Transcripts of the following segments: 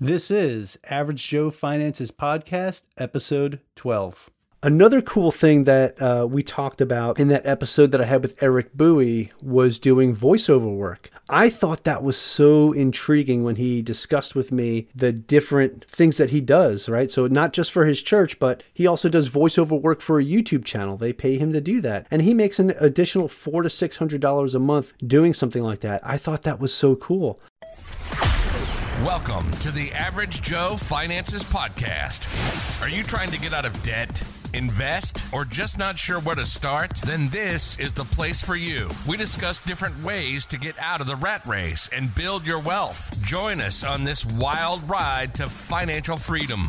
This is Average Joe Finances Podcast, episode 12. Another cool thing that we talked about in that episode that I had with Eric Bowie was doing voiceover work. I thought that was so intriguing when he discussed with me the different things that he does, right? So not just for his church, but he also does voiceover work for a YouTube channel. They pay him to do that. And he makes an additional $400 to $600 a month doing something like that. I thought that was so cool. Welcome to the Average Joe Finances Podcast. Are you trying to get out of debt, invest, or just not sure where to start? Then this is the place for you. We discuss different ways to get out of the rat race and build your wealth. Join us on this wild ride to financial freedom.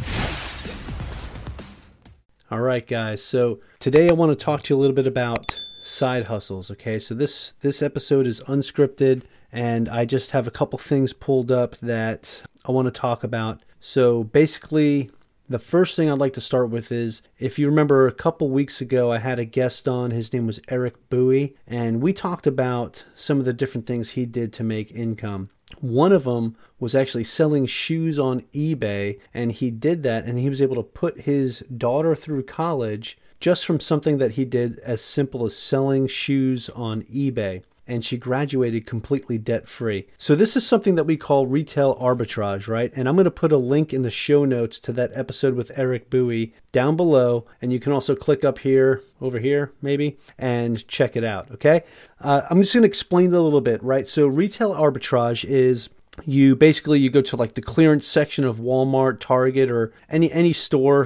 All right, guys. So today I want to talk to you a little bit about side hustles. Okay, so this episode is unscripted, and I just have a couple things pulled up that I want to talk about. So basically, the first thing I'd like to start with is, if you remember a couple weeks ago, I had a guest on. His name was Eric Bowie, and we talked about some of the different things he did to make income. One of them was actually selling shoes on eBay, and he did that, and he was able to put his daughter through college just from something that he did as simple as selling shoes on eBay. And she graduated completely debt-free. So this is something that we call retail arbitrage, right? And I'm going to put a link in the show notes to that episode with Eric Bowie down below. And you can also click up here, over here, maybe, and check it out, okay? I'm just going to explain it a little bit, right? So retail arbitrage is you go to like the clearance section of Walmart, Target, or any store,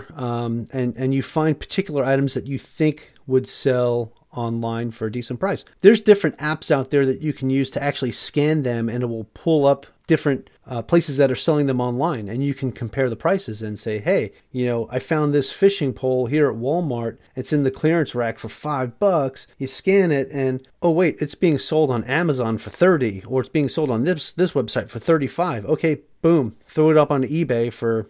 and you find particular items that you think would sell online for a decent price. There's different apps out there that you can use to actually scan them, and it will pull up different places that are selling them online, and you can compare the prices and say, hey, I found this fishing pole here at Walmart. It's in the clearance rack for $5. You scan it and, oh wait, it's being sold on Amazon for $30, or it's being sold on this website for $35. Okay, boom, throw it up on eBay for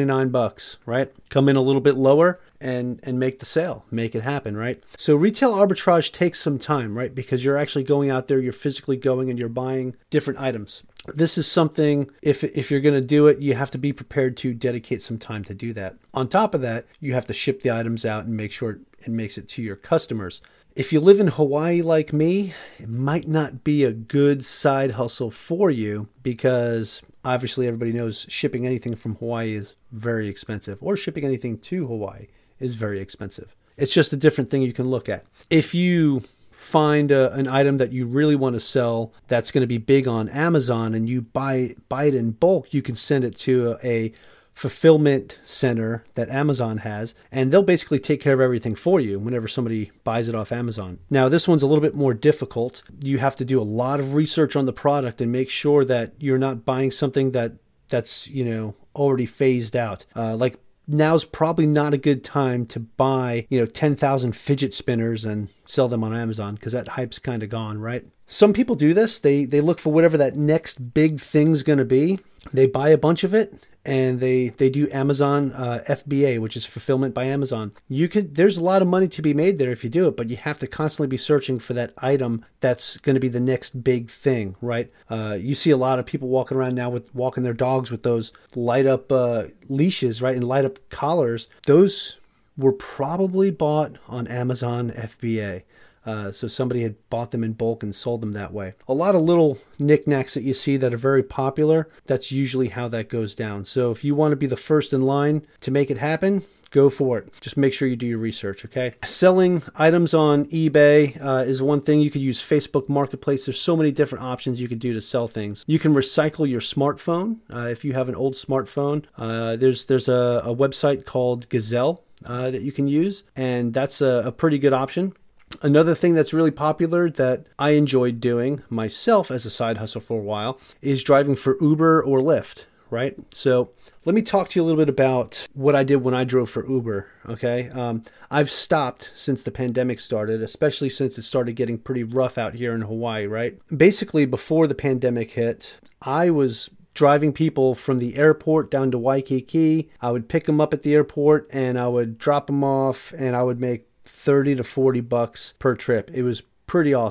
$29, right? Come in a little bit lower and make the sale, make it happen, right? So retail arbitrage takes some time, right? Because you're actually going out there, you're physically going and you're buying different items. This is something, if you're going to do it, you have to be prepared to dedicate some time to do that. On top of that, you have to ship the items out and make sure it makes it to your customers. If you live in Hawaii like me, it might not be a good side hustle for you, because obviously everybody knows shipping anything from Hawaii is very expensive, or shipping anything to Hawaii is very expensive. It's just a different thing you can look at. If you find an item that you really want to sell that's going to be big on Amazon, and you buy it in bulk, you can send it to a fulfillment center that Amazon has, and they'll basically take care of everything for you whenever somebody buys it off Amazon. Now, this one's a little bit more difficult. You have to do a lot of research on the product and make sure that you're not buying something that's already phased out. Like, now's probably not a good time to buy 10,000 fidget spinners and sell them on Amazon, because that hype's kind of gone, right? Some people do this. They look for whatever that next big thing's going to be. They buy a bunch of it, and they do Amazon FBA, which is fulfillment by Amazon. There's a lot of money to be made there if you do it, but you have to constantly be searching for that item that's going to be the next big thing, right? You see a lot of people walking around now walking their dogs with those light up leashes, right, and light up collars. Those were probably bought on Amazon FBA. So somebody had bought them in bulk and sold them that way. A lot of little knickknacks that you see that are very popular, that's usually how that goes down. So if you want to be the first in line to make it happen, go for it. Just make sure you do your research, okay? Selling items on eBay is one thing. You could use Facebook Marketplace. There's so many different options you could do to sell things. You can recycle your smartphone. If you have an old smartphone, there's a website called Gazelle that you can use, and that's a pretty good option. Another thing that's really popular that I enjoyed doing myself as a side hustle for a while is driving for Uber or Lyft, right? So let me talk to you a little bit about what I did when I drove for Uber, okay? I've stopped since the pandemic started, especially since it started getting pretty rough out here in Hawaii, right? Basically, before the pandemic hit, I was driving people from the airport down to Waikiki. I would pick them up at the airport, and I would drop them off, and I would make $30 to $40 per trip. It was pretty awesome.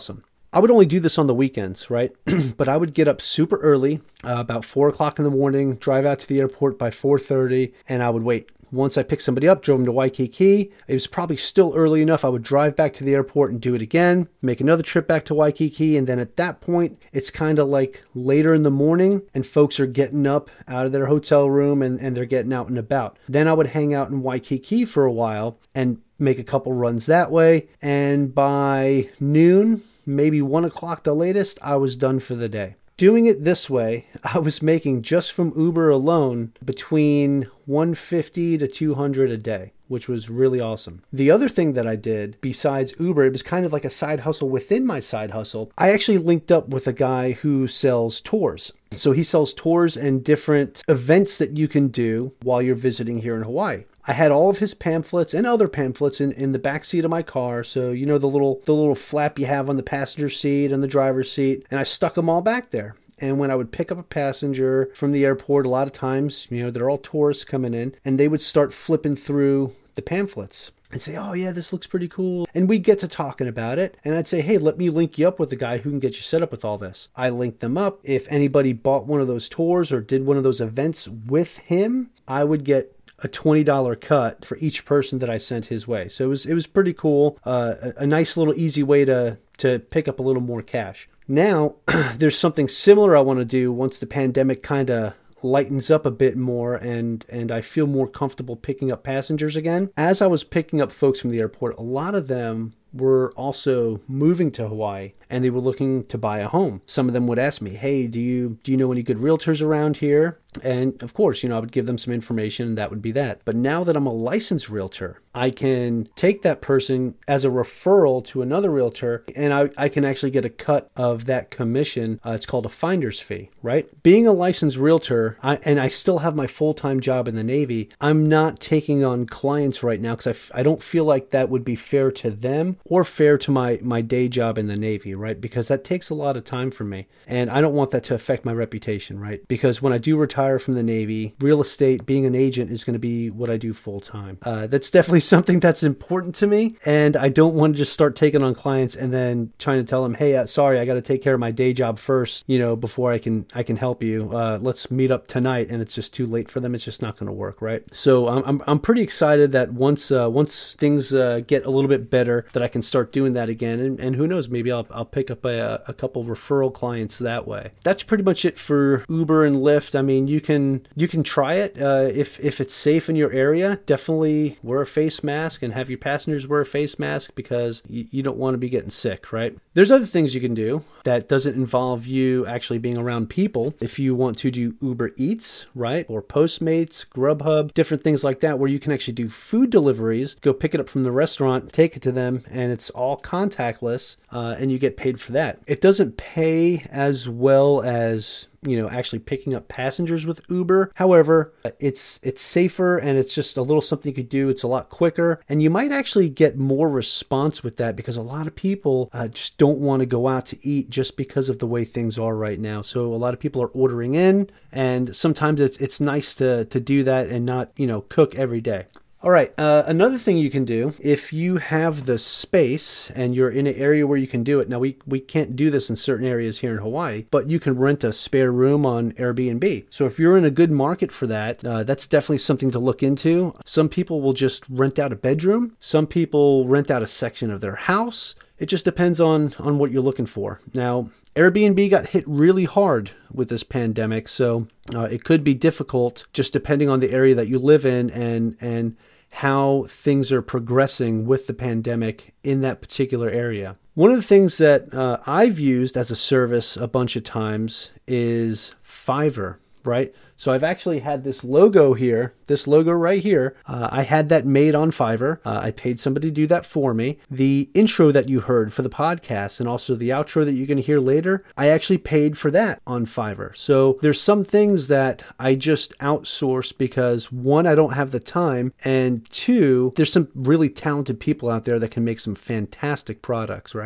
I would only do this on the weekends, right? But I would get up super early, about 4 o'clock in the morning, drive out to the airport by 4:30, and I would wait. Once I picked somebody up, drove them to Waikiki. It was probably still early enough. I would drive back to the airport and do it again, make another trip back to Waikiki. And then at that point, it's kind of like later in the morning and folks are getting up out of their hotel room and they're getting out and about. Then I would hang out in Waikiki for a while and make a couple runs that way. And by noon, maybe 1 o'clock the latest, I was done for the day. Doing it this way, I was making just from Uber alone between $150 to $200 a day, which was really awesome. The other thing that I did besides Uber, it was kind of like a side hustle within my side hustle. I actually linked up with a guy who sells tours. So he sells tours and different events that you can do while you're visiting here in Hawaii. I had all of his pamphlets and other pamphlets in the back seat of my car. So, you know, the little flap you have on the passenger seat and the driver's seat. And I stuck them all back there. And when I would pick up a passenger from the airport, a lot of times, you know, they're all tourists coming in, and they would start flipping through the pamphlets and say, oh yeah, this looks pretty cool. And we'd get to talking about it. And I'd say, hey, let me link you up with the guy who can get you set up with all this. I linked them up. If anybody bought one of those tours or did one of those events with him, I would get a $20 cut for each person that I sent his way. So it was pretty cool. A nice little easy way to pick up a little more cash. Now, there's something similar I want to do once the pandemic kind of lightens up a bit more and I feel more comfortable picking up passengers again. As I was picking up folks from the airport, a lot of them were also moving to Hawaii and they were looking to buy a home. Some of them would ask me, hey, do you know any good realtors around here? And of course, you know, I would give them some information and that would be that. But now that I'm a licensed realtor, I can take that person as a referral to another realtor and I can actually get a cut of that commission. It's called a finder's fee, right? Being a licensed realtor, and I still have my full-time job in the Navy, I'm not taking on clients right now because I don't feel like that would be fair to them or fair to my day job in the Navy, right? Because that takes a lot of time from me. And I don't want that to affect my reputation, right? Because when I do retire from the Navy, real estate, being an agent is going to be what I do full time. That's definitely something that's important to me. And I don't want to just start taking on clients and then trying to tell them, hey, sorry, I got to take care of my day job first, you know, before I can help you. Let's meet up tonight. And it's just too late for them. It's just not going to work, right? So I'm pretty excited that once things get a little bit better, that I can start doing that again. And who knows, maybe I'll pick up a couple referral clients that way. That's pretty much it for Uber and Lyft. I mean, you can try it. If it's safe in your area, definitely wear a face mask and have your passengers wear a face mask because you don't want to be getting sick, right? There's other things you can do that doesn't involve you actually being around people. If you want to do Uber Eats, right? Or Postmates, Grubhub, different things like that, where you can actually do food deliveries, go pick it up from the restaurant, take it to them, and it's all contactless, and you get paid for that. It doesn't pay as well as, you know, actually picking up passengers with Uber. However, it's safer and it's just a little something you could do. It's a lot quicker and you might actually get more response with that because a lot of people just don't want to go out to eat just because of the way things are right now. So a lot of people are ordering in and sometimes it's nice to do that and not, you know, cook every day. All right, another thing you can do, if you have the space and you're in an area where you can do it, now we can't do this in certain areas here in Hawaii, but you can rent a spare room on Airbnb. So if you're in a good market for that, that's definitely something to look into. Some people will just rent out a bedroom. Some people rent out a section of their house. It just depends on what you're looking for. Now, Airbnb got hit really hard with this pandemic, so it could be difficult just depending on the area that you live in and how things are progressing with the pandemic in that particular area. One of the things that I've used as a service a bunch of times is Fiverr, right? So I've actually had this logo here, this logo right here. I had that made on Fiverr. I paid somebody to do that for me. The intro that you heard for the podcast and also the outro that you're going to hear later, I actually paid for that on Fiverr. So there's some things that I just outsource because one, I don't have the time, and two, there's some really talented people out there that can make some fantastic products, right?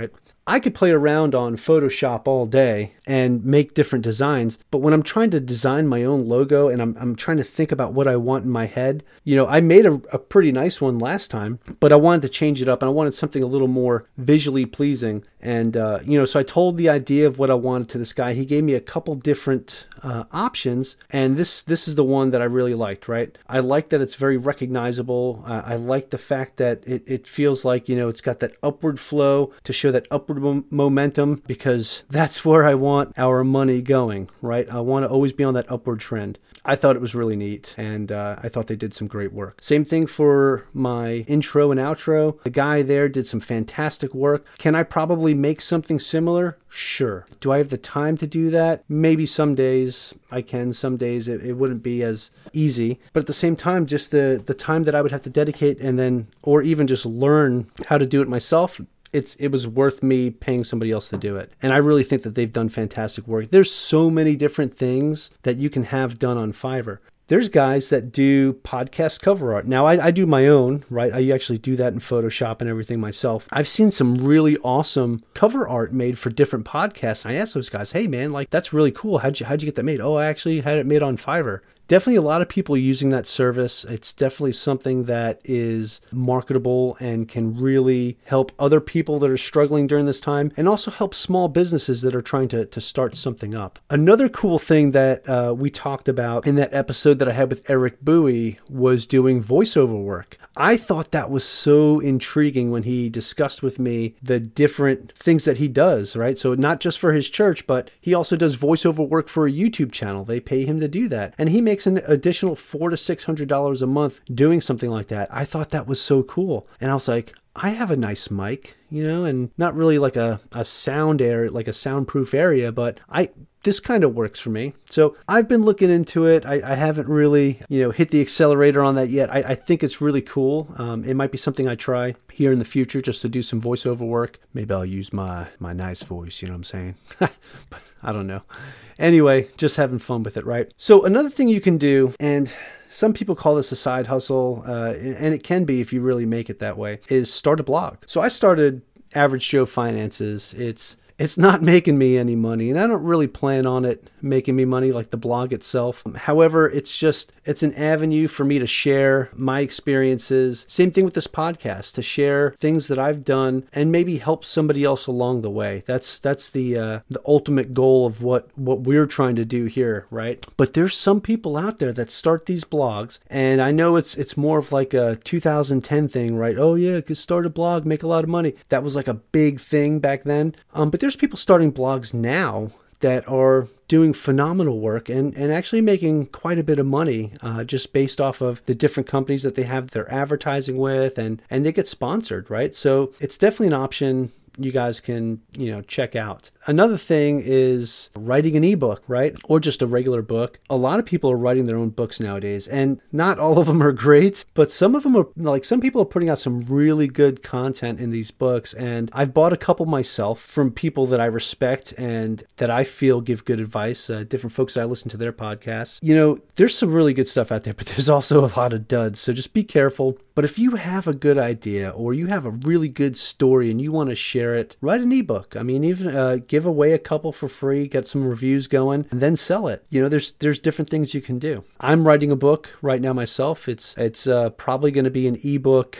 I could play around on Photoshop all day and make different designs, but when I'm trying to design my own logo and I'm trying to think about what I want in my head, I made a pretty nice one last time, but I wanted to change it up and I wanted something a little more visually pleasing. And, so I told the idea of what I wanted to this guy. He gave me a couple different options, and this is the one that I really liked, right? I like that it's very recognizable. I like the fact that it feels like, it's got that upward flow to show that upward momentum, because that's where I want our money going, right? I want to always be on that upward trend. I thought it was really neat, and I thought they did some great work. Same thing for my intro and outro. The guy there did some fantastic work. Can I probably make something similar? Sure. Do I have the time to do that? Maybe some days I can. Some days it wouldn't be as easy. But at the same time, just the time that I would have to dedicate and then, or even just learn how to do it myself, it was worth me paying somebody else to do it. And I really think that they've done fantastic work. There's so many different things that you can have done on Fiverr. There's guys that do podcast cover art. Now, I do my own, right? I actually do that in Photoshop and everything myself. I've seen some really awesome cover art made for different podcasts. And I asked those guys, hey, man, that's really cool. How'd you get that made? Oh, I actually had it made on Fiverr. Definitely a lot of people using that service. It's definitely something that is marketable and can really help other people that are struggling during this time, and also help small businesses that are trying to start something up. Another cool thing that we talked about in that episode that I had with Eric Bowie was doing voiceover work. I thought that was so intriguing when he discussed with me the different things that he does, right? So not just for his church, but he also does voiceover work for a YouTube channel. They pay him to do that. And he makes an additional $400 to $600 a month doing something like that. I thought that was so cool. And I was like, I have a nice mic, and not really like a sound area, like a soundproof area, but this kind of works for me. So I've been looking into it. I haven't really, hit the accelerator on that yet. I think it's really cool. It might be something I try here in the future, just to do some voiceover work. Maybe I'll use my nice voice, you know what I'm saying? But I don't know. Anyway, just having fun with it, right? So another thing you can do, and some people call this a side hustle, and it can be if you really make it that way, is start a blog. So I started Average Joe Finances. It's not making me any money, and I don't really plan on it making me money like the blog itself. However, it's an avenue for me to share my experiences. Same thing with this podcast, to share things that I've done and maybe help somebody else along the way. That's the ultimate goal of what we're trying to do here, right? But there's some people out there that start these blogs, and I know it's more of like a 2010 thing, right? Oh yeah, could start a blog, make a lot of money. That was like a big thing back then. But there's people starting blogs now that are doing phenomenal work and actually making quite a bit of money just based off of the different companies that they have their advertising with, and they get sponsored, right? So it's definitely an option you guys can, check out. Another thing is writing an ebook, right? Or just a regular book. A lot of people are writing their own books nowadays, and not all of them are great, but some of them are, some people are putting out some really good content in these books. And I've bought a couple myself from people that I respect and that I feel give good advice, different folks that I listen to their podcasts. There's some really good stuff out there, but there's also a lot of duds. So just be careful. But if you have a good idea or you have a really good story and you want to share it, write an ebook. I mean, even give away a couple for free, get some reviews going, and then sell it. There's different things you can do. I'm writing a book right now myself. It's probably going to be an ebook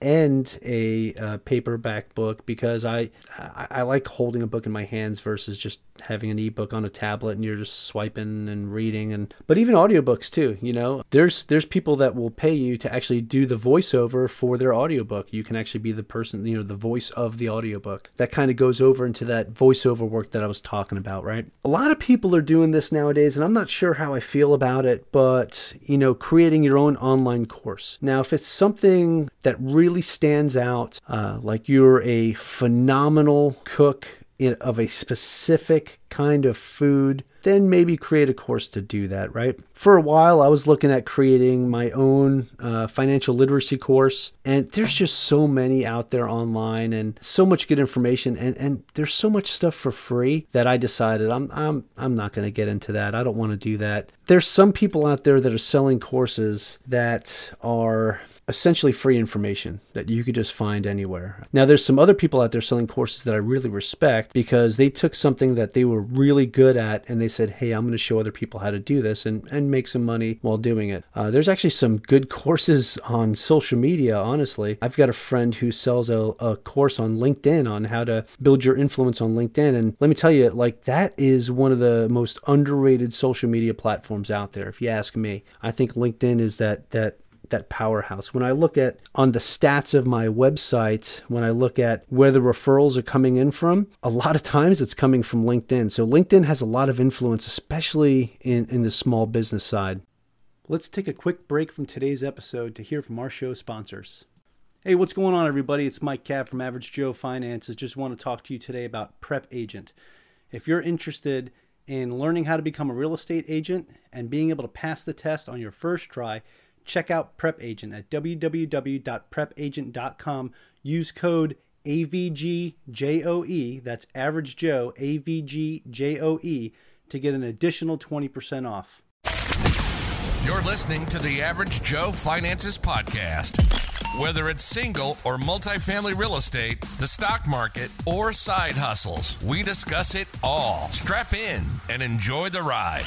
and a paperback book, because I like holding a book in my hands versus just having an ebook on a tablet and you're just swiping and reading. But even audiobooks too, there's people that will pay you to actually do the voiceover for their audiobook. You can actually be the person, the voice of the audiobook. That kind of goes over into that voiceover work that I was talking about, right? A lot of people are doing this nowadays, and I'm not sure how I feel about it, but creating your own online course. Now, if it's something that really stands out, like you're a phenomenal cook of a specific kind of food, then maybe create a course to do that, right? For a while, I was looking at creating my own financial literacy course, and there's just so many out there online and so much good information, and there's so much stuff for free that I decided I'm not going to get into that. I don't want to do that. There's some people out there that are selling courses that are essentially free information that you could just find anywhere. Now, there's some other people out there selling courses that I really respect because they took something that they were really good at and they said, hey, I'm going to show other people how to do this and make some money while doing it. There's actually some good courses on social media, honestly. I've got a friend who sells a course on LinkedIn on how to build your influence on LinkedIn. And let me tell you, like, that is one of the most underrated social media platforms out there, if you ask me. I think LinkedIn is that powerhouse. When I look at on the stats of my website, when I look at where the referrals are coming in from, a lot of times it's coming from LinkedIn. So LinkedIn has a lot of influence, especially in the small business side. Let's take a quick break from today's episode to hear from our show sponsors. Hey, what's going on, everybody? It's Mike Cav from Average Joe Finances. Just want to talk to you today about Prep Agent. If you're interested in learning how to become a real estate agent and being able to pass the test on your first try, check out Prep Agent at www.prepagent.com. Use code AVGJOE, that's Average Joe, AVGJOE, to get an additional 20% off. You're listening to the Average Joe Finances Podcast. Whether it's single or multifamily real estate, the stock market, or side hustles, we discuss it all. Strap in and enjoy the ride.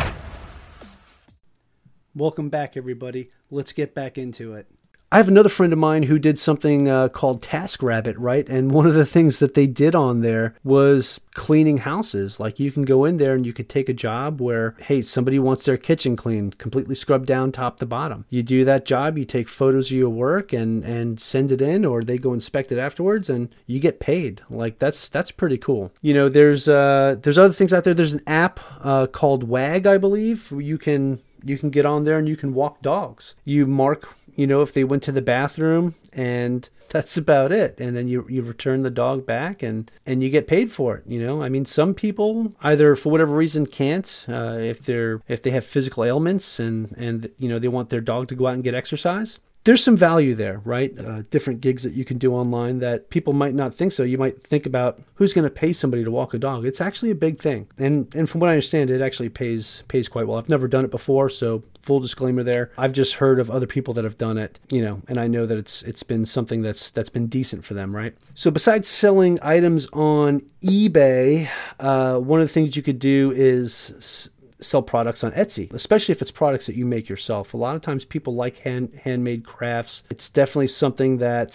Welcome back, everybody. Let's get back into it. I have another friend of mine who did something called TaskRabbit, right? And one of the things that they did on there was cleaning houses. Like, you can go in there and you could take a job where, hey, somebody wants their kitchen cleaned, completely scrubbed down top to bottom. You do that job, you take photos of your work and send it in, or they go inspect it afterwards and you get paid. Like, that's pretty cool. You know, there's other things out there. There's an app called WAG, I believe. You can get on there and you can walk dogs. You mark, if they went to the bathroom, and that's about it. And then you return the dog back and you get paid for it. I mean, some people either for whatever reason can't, if they have physical ailments and they want their dog to go out and get exercise. There's some value there, right? Different gigs that you can do online that people might not think so. You might think about who's going to pay somebody to walk a dog. It's actually a big thing. And from what I understand, it actually pays quite well. I've never done it before, so full disclaimer there. I've just heard of other people that have done it, and I know that it's been something that's been decent for them, right? So besides selling items on eBay, one of the things you could do is sell products on Etsy, especially if it's products that you make yourself. A lot of times people like handmade crafts. It's definitely something that,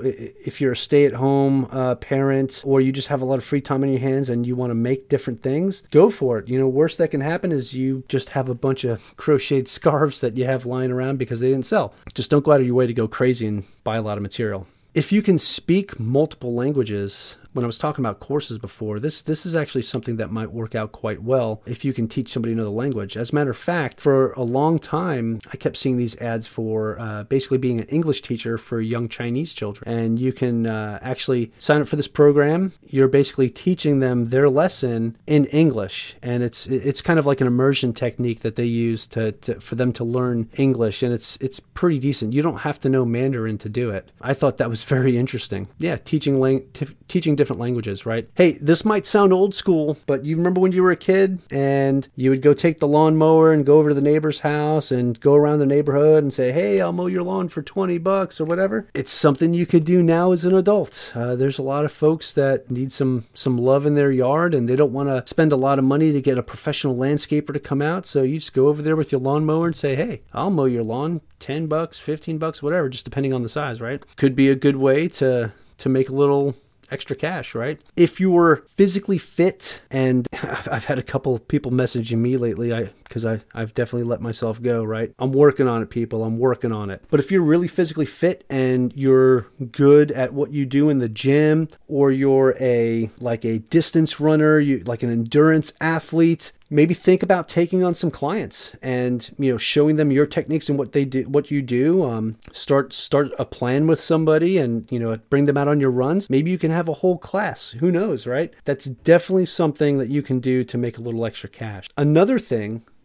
if you're a stay-at-home parent, or you just have a lot of free time on your hands and you want to make different things, go for it. Worst that can happen is you just have a bunch of crocheted scarves that you have lying around because they didn't sell. Just don't go out of your way to go crazy and buy a lot of material. If you can speak multiple languages, when I was talking about courses before, this is actually something that might work out quite well if you can teach somebody another language. As a matter of fact, for a long time, I kept seeing these ads for basically being an English teacher for young Chinese children. And you can actually sign up for this program. You're basically teaching them their lesson in English. And it's kind of like an immersion technique that they use for them to learn English. And it's pretty decent. You don't have to know Mandarin to do it. I thought that was very interesting. Yeah, teaching different languages, right? Hey, this might sound old school, but you remember when you were a kid and you would go take the lawnmower and go over to the neighbor's house and go around the neighborhood and say, hey, I'll mow your lawn for $20 or whatever. It's something you could do now as an adult. There's a lot of folks that need some love in their yard and they don't want to spend a lot of money to get a professional landscaper to come out. So you just go over there with your lawnmower and say, hey, I'll mow your lawn, $10, $15, whatever, just depending on the size, right? Could be a good way to make a little extra cash, right? If you were physically fit, and I've had a couple of people messaging me lately, because I've definitely let myself go, right? I'm working on it, people. I'm working on it. But if you're really physically fit and you're good at what you do in the gym, or you're a distance runner, you like an endurance athlete, maybe think about taking on some clients and, showing them your techniques and what you do. Start a plan with somebody and, bring them out on your runs. Maybe you can have a whole class. Who knows, right? That's definitely something that you can do to make a little extra cash. Another thing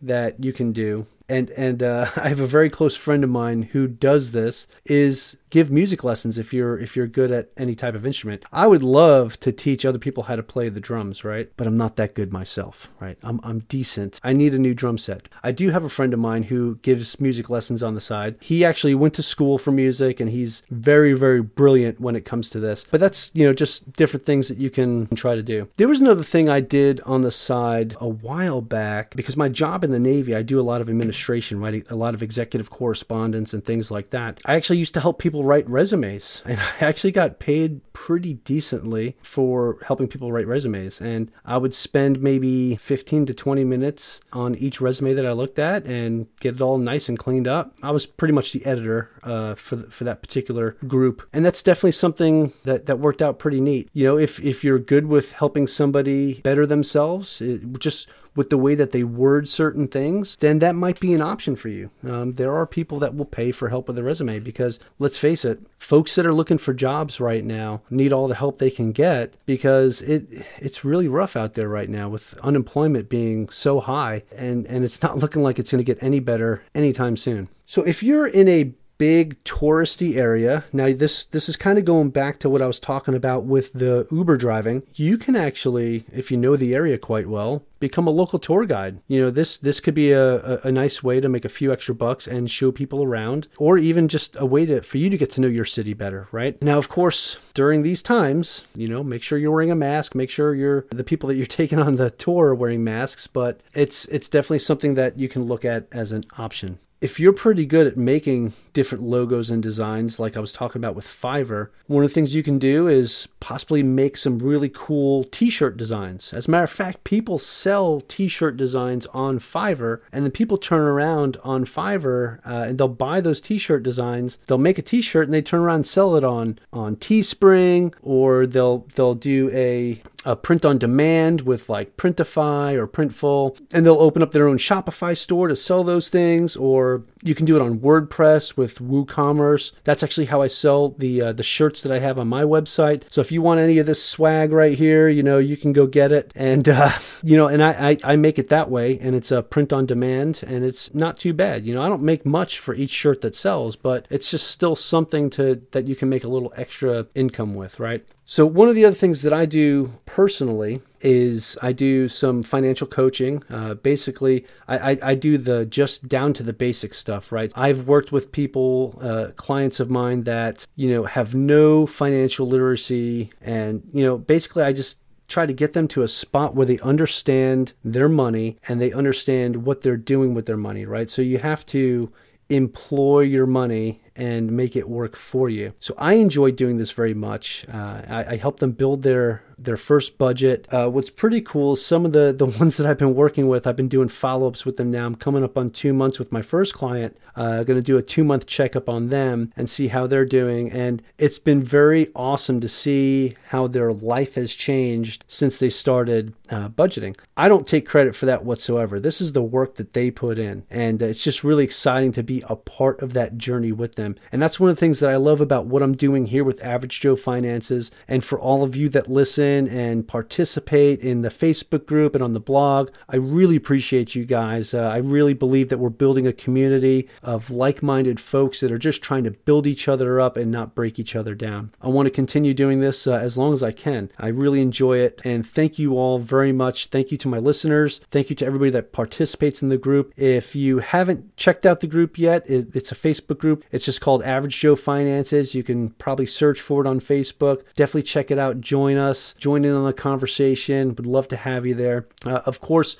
that you can do, and I have a very close friend of mine who does this, is give music lessons if you're good at any type of instrument. I would love to teach other people how to play the drums, right? But I'm not that good myself, right? I'm decent. I need a new drum set. I do have a friend of mine who gives music lessons on the side. He actually went to school for music, and he's very, very brilliant when it comes to this. But that's, just different things that you can try to do. There was another thing I did on the side a while back, because my job in the Navy, I do a lot of administration, writing a lot of executive correspondence and things like that. I actually used to help people write resumes, and I actually got paid pretty decently for helping people write resumes. And I would spend maybe 15 to 20 minutes on each resume that I looked at and get it all nice and cleaned up. I was pretty much the editor for that particular group. And that's definitely something that worked out pretty neat. If you're good with helping somebody better themselves, just with the way that they word certain things, then that might be an option for you. There are people that will pay for help with a resume, because let's face it, folks that are looking for jobs right now need all the help they can get, because it's really rough out there right now with unemployment being so high, and it's not looking like it's going to get any better anytime soon. So if you're in a big touristy area. Now, this is kind of going back to what I was talking about with the Uber driving. You can actually, if you know the area quite well, become a local tour guide. This could be a nice way to make a few extra bucks and show people around, or even just a way for you to get to know your city better, right? Now, of course, during these times, make sure you're wearing a mask, make sure the people that you're taking on the tour are wearing masks, but it's definitely something that you can look at as an option. If you're pretty good at making different logos and designs, like I was talking about with Fiverr, one of the things you can do is possibly make some really cool t-shirt designs. As a matter of fact, people sell t-shirt designs on Fiverr, and then people turn around on Fiverr and they'll buy those t-shirt designs. They'll make a t-shirt and they turn around and sell it on Teespring, or they'll do a print on demand with like Printify or Printful, and they'll open up their own Shopify store to sell those things, or you can do it on WordPress with WooCommerce. That's actually how I sell the shirts that I have on my website. So if you want any of this swag right here, you can go get it. And, and I make it that way, and it's a print on demand, and it's not too bad. I don't make much for each shirt that sells, but it's just still something that you can make a little extra income with, right? So one of the other things that I do personally is I do some financial coaching. Basically, I do the just down to the basic stuff, right? I've worked with people, clients of mine that, have no financial literacy, and, basically I just try to get them to a spot where they understand their money and they understand what they're doing with their money, right? So you have to employ your money and make it work for you. So I enjoy doing this very much. I help them build their first budget. What's pretty cool is some of the ones that I've been working with, I've been doing follow-ups with them now. I'm coming up on 2 months with my first client. Going to do a 2-month checkup on them and see how they're doing. And it's been very awesome to see how their life has changed since they started budgeting. I don't take credit for that whatsoever. This is the work that they put in. And it's just really exciting to be a part of that journey with them. And that's one of the things that I love about what I'm doing here with Average Joe Finances. And for all of you that listen and participate in the Facebook group and on the blog, I really appreciate you guys. I really believe that we're building a community of like-minded folks that are just trying to build each other up and not break each other down. I want to continue doing this as long as I can. I really enjoy it, and thank you all very much. Thank you to my listeners. Thank you to everybody that participates in the group. If you haven't checked out the group yet, it's a Facebook group. It's just called Average Joe Finances. You can probably search for it on Facebook. Definitely check it out. Join us. Join in on the conversation. Would love to have you there. Of course,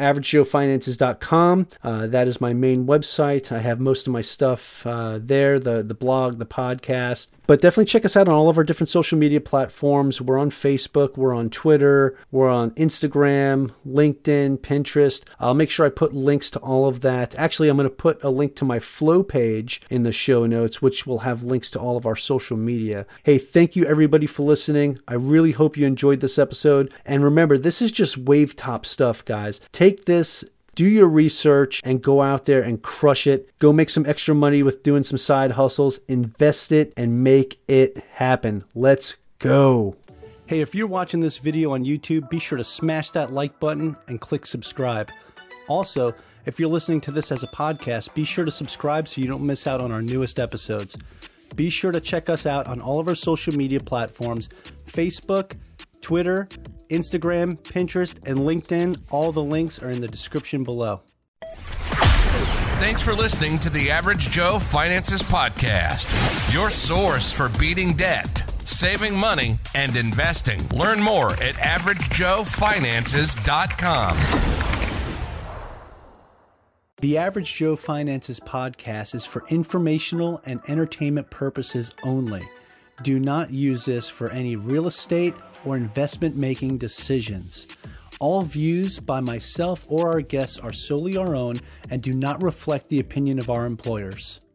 AverageJoeFinances.com. That is my main website. I have most of my stuff there, the blog, the podcast. But definitely check us out on all of our different social media platforms. We're on Facebook, we're on Twitter, we're on Instagram, LinkedIn, Pinterest. I'll make sure I put links to all of that. Actually, I'm going to put a link to my Flow page in the show notes, which will have links to all of our social media. Hey, thank you everybody for listening. I really hope you enjoyed this episode. And remember, this is just wave top stuff, guys. Take this, do your research, and go out there and crush it. Go make some extra money with doing some side hustles. Invest it and make it happen. Let's go. Hey, if you're watching this video on YouTube, be sure to smash that like button and click subscribe. Also, If you're listening to this as a podcast, be sure to subscribe so you don't miss out on our newest episodes. Be sure to check us out on all of our social media platforms, Facebook, Twitter, Instagram, Pinterest, and LinkedIn. All the links are in the description below. Thanks for listening to the Average Joe Finances Podcast, your source for beating debt, saving money, and investing. Learn more at averagejoefinances.com. The Average Joe Finances Podcast is for informational and entertainment purposes only. Do not use this for any real estate or investment making decisions. All views by myself or our guests are solely our own and do not reflect the opinion of our employers.